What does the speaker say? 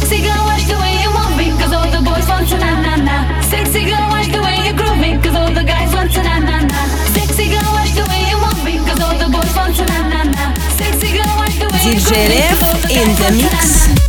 Sexy girl, watch the way you move me, 'cause all the boys want to na na na. Sexy girl, watch the way you groove me, 'cause all the guys want to na na na. Sexy girl, watch the way you move me, 'cause all the boys want to na na na. Sexy girl, watch the way you groove me, 'cause all the guys want to na na na. DJ Ref in the mix.